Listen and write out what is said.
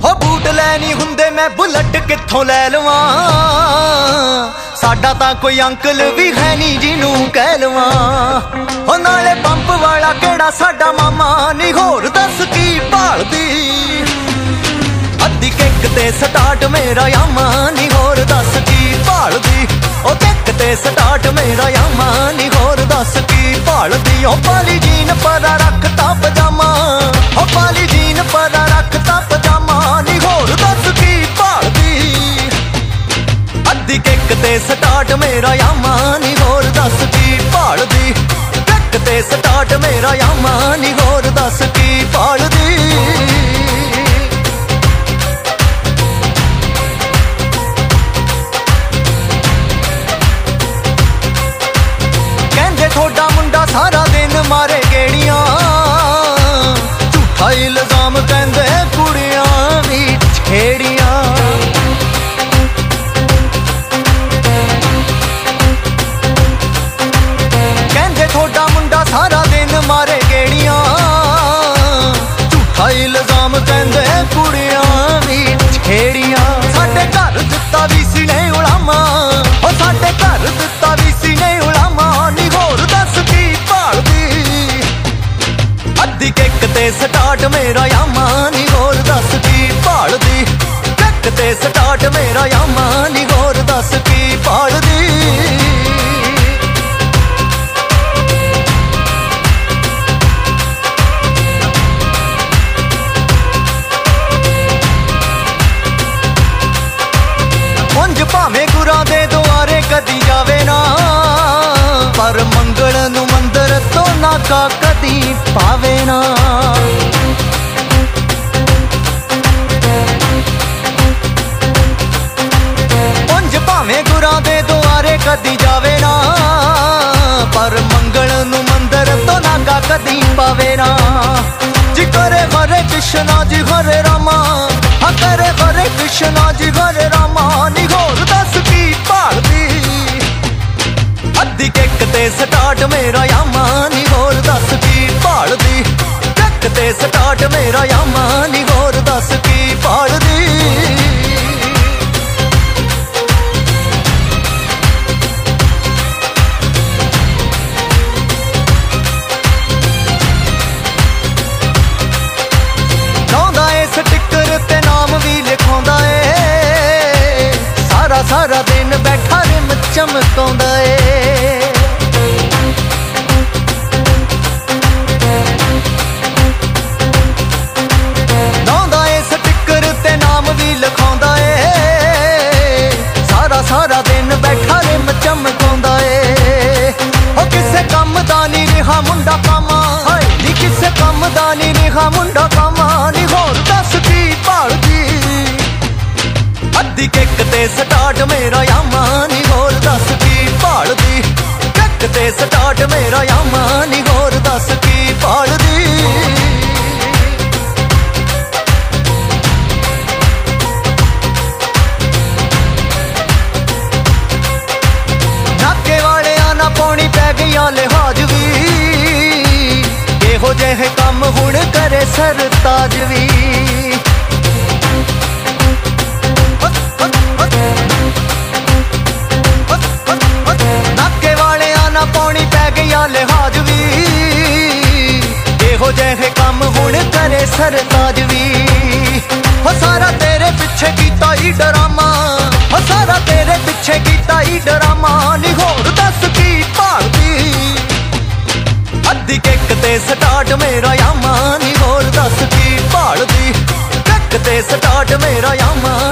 ਹੋ ਬੂਟ ਲੈ ਨਹੀਂ ਹੁੰਦੇ ਮੈਂ ਬੁਲਟ ਕਿੱਥੋਂ ਲੈ ਲਵਾਂ। ਸਾਡਾ ਤਾਂ ਕੋਈ ਅੰਕਲ ਵੀ ਹੈ ਨਹੀਂ ਜਿਹਨੂੰ ਕਹਿ ਲਵਾਂ। ਹੋ ਨਾਲੇ ਪੰਪ ਵਾਲਾ ਕਿਹੜਾ ਸਾਡਾ ਮਾਮਾ ਨਹੀਂ, ਹੋਰ ਦੱਸ ਕੀ ਭਾਲਦੀ। ਅੱਧੀ ਕਿੱਕ ਤੇ ਸਟਾਰਟ ਮੇਰਾ ਯਾਮਾ ਨਹੀਂ, ਹੋਰ ਦੱਸ ਕੀ ਭਾਲਦੀ। ਉਹ ਕਿੱਕ ਤੇ ਸਟਾਰਟ ਮੇਰਾ ਯਾਮਾ ਨਹੀਂ, ਹੋਰ ਦੱਸ ਕੀ ਭਾਲਦੀ। ਉਹ ਪਾਲੀ ਜੀਨ ਪਰਾ ਰੱਖਤਾ ਪਜਾਮਾ, ਉਹ ਪਾਲੀ ਜੀਨ ਪਰਾ ਰੱਖਤਾ ਪਜਾਮਾ ਨਹੀਂ, ਹੋਰ ਦੱਸ ਕੀ ਭਾਲਦੀ। ਅੱਧੀ ਕਿੱਕ ਤੇ ਸਟਾਰਟ ਮੇਰਾ ਯਾਮਾ ਨਹੀਂ, ਹੋਰ ਦੱਸ ਕੀ ਭਾਲਦੀ। ਕਿੱਕ ਤੇ ਸਟਾਰਟ ਮੇਰਾ ਯਾਮਾ ਨਹੀਂ, ਹੋਰ ਦੱਸ ਕੀ ਭਾਲਦੀ। ਥੋੜਾ ਮੁੰਡਾ ਸਾਰਾ ਦਿਨ ਮਾਰੇ ਗੇੜੀਆਂ, ਝੂਠਾ ਇਲਜ਼ਾਮ ਕਹਿੰਦੇ ਕੁੜੀਆਂ ਵੀ ਛੇੜੀਆਂ। ਕਹਿੰਦੇ ਥੋੜਾ ਮੁੰਡਾ ਸਾਰਾ ਦਿਨ ਮਾਰੇ ਗੇੜੀਆਂ, ਝੂਠਾ ਇਲਜ਼ਾਮ ਕਹਿੰਦੇ ਕੁੜੀਆਂ ਵੀ ਛੇੜੀਆਂ। ਸਾਡੇ ਘਰ ਦਿੱਤਾ ਵੀ ਸੀ ਨੇ ਉਲਾਮਾ, ਉਹ ਸਾਡੇ ਘਰ ਦਿੱਤਾ ਵੀ ਸੀ ਨੇ ਉਲਾਮਾ ਨਹੀਂ, ਹੋਰ ਦੱਸ ਕੀ ਭਾਲਦੀ। ਅੱਧੀ ਕਿੱਕ ਤੇ ਸਟਾਰਟ ਮੇਰਾ ਯਾਮਾ ਨਹੀਂ, ਹੋਰ ਦੱਸ ਕੀ ਭਾਲਦੀ। ਕਿੱਕ ਤੇ ਸਟਾਰਟ ਮੇਰਾ ਯਾਮਾ ਨਹੀਂ, ਹੋਰ ਦੱਸ ਕੀ ਭਾਲਦੀ। ਭਾਵੇਂ ਗੁਰਾਂ ਦੇ ਦੁਆਰੇ ਕਦੀ ਜਾਵੇ ਨਾ, ਪਰ ਮੰਗਲ ਨੂੰ ਮੰਦਰ ਤੋਂ ਨਾਗਾ ਕਦੀ ਪਾਵੇ ਨਾ। ਉਂਝ ਭਾਵੇਂ ਗੁਰਾਂ ਦੇ ਦੁਆਰੇ ਕਦੀ ਜਾਵੇ ਨਾ, ਪਰ ਮੰਗਲ ਨੂੰ ਮੰਦਰ ਤੋਂ ਨਾਗਾ ਕਦੀ ਪਾਵੇ ਨਾ। ਜੀ ਕਰੇ ਹਰੇ ਕ੍ਰਿਸ਼ਨਾ ਜੀ ਹਰੇ ਰਾਮਾ, ਹਾਂ ਕਰੇ ਹਰੇ ਕ੍ਰਿਸ਼ਨਾ ਜੀ ਹਰੇ ਰਾਮਾ ਨਹੀਂ, ਹੋਰ ਦੱਸ ਕੀ ਭਾਲਦੀ। ਅੱਧੀ ਕਿੱਕ ਤੇ ਸਟਾਰਟ ਮੇਰਾ ਯਾਮਾ ਨਹੀਂ, ਹੋਰ ਦੱਸ ਕੀ ਭਾਲਦੀ। ਕਿੱਕ ਤੇ ਸਟਾਰਟ ਮੇਰਾ ਯਾਮਾ ਨਹੀਂ, ਹੋਰ ਦੱਸ ਕੀ ਭਾਲਦੀ। ਲਾਉਂਦਾ ਏ ਸਟਿੱਕਰ ਤੇ ਨਾਮ ਵੀ ਲਿਖਾਉਂਦਾ ਏ, ਸਾਰਾ ਸਾਰਾ ਦਿਨ ਬੈਠਾ ਰਿਮ ਚਮਕਾਉਂਦਾ ਏ। ਲਾਉਂਦਾ ਏ ਸਟਿੱਕਰ ਤੇ ਨਾਮ ਵੀ ਲਿਖਾਉਂਦਾ ਏ, ਸਾਰਾ ਸਾਰਾ ਦਿਨ ਬੈਠਾ ਰਿਮ ਚਮਕਾਉਂਦਾ ਏ। ਉਹ ਕਿਸੇ ਕੰਮ ਦਾ ਨਹੀਂ ਰਿਹਾ ਮੁੰਡਾ ਕਾਮਾ, ਨੀ ਕਿਸੇ ਕੰਮ ਦਾ ਨਹੀਂ ਰਿਹਾ ਮੁੰਡਾ ਕਾਮਾ ਨਹੀਂ, ਹੋਰ ਦੱਸ ਕੀ ਭਾਲਦੀ। ਅੱਧੀ ਕਿੱਕ ਤੇ ਸਟਾਰਟ ਮੇਰਾ ਯਾਮਾ ਨਹੀਂ, ਹੋਰ ਦੱਸ ਕੀ ਭਾਲਦੀ। ਕਿੱਕ ਤੇ ਸਟਾਰਟ ਮੇਰਾ ਯਾਮਾ ਨਹੀਂ, ਹੋਰ ਦੱਸ ਕੀ ਭਾਲਦੀ। ਨਾਕੇ ਵਾਲਿਆਂ ਨਾ ਪਾਉਣੀ ਪੈ ਗਈਆਂ ਲਿਹਾਜ਼ ਵੀ, ਇਹੋ ਜਿਹੇ ਕੰਮ ਹੁਣ ਕਰੇ ਸਰਤਾਜ ਵੀ। ਨਾਕੇ ਵਾਲਿਆਂ ਨਾ ਪਾਉਣੀ ਪੈ ਗਈਆਂ ਲਿਹਾਜ਼ ਵੀ, ਇਹੋ ਜਿਹੇ ਕੰਮ ਹੁਣ ਕਰੇ ਸਰਤਾਜ ਵੀ। ਹੋ ਸਾਰਾ ਤੇਰੇ ਪਿੱਛੇ ਕੀਤਾ ਹੀ ਡਰਾਮਾ, ਹੋ ਸਾਰਾ ਤੇਰੇ ਪਿੱਛੇ ਕੀਤਾ ਹੀ ਡਰਾਮਾ ਨਹੀਂ, ਹੋਰ ਦੱਸ ਕੀ ਭਾਲਦੀ। ਅੱਧੀ ਕਿੱਕ ਤੇ ਸਟਾਰਟ ਮੇਰਾ ਯਾਮਾ ਨਹੀਂ, ਹੋਰ ਦੱਸ ਕੀ ਭਾਲਦੀ। ਕਿੱਕ ਤੇ ਸਟਾਰਟ ਮੇਰਾ ਯਾਮਾ